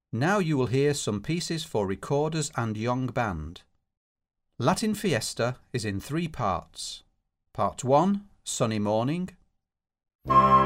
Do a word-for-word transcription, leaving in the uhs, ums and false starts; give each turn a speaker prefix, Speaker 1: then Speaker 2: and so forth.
Speaker 1: Now you will hear some pieces for recorders and young band. Latin Fiesta is in three parts. Part one, Sunny Morning.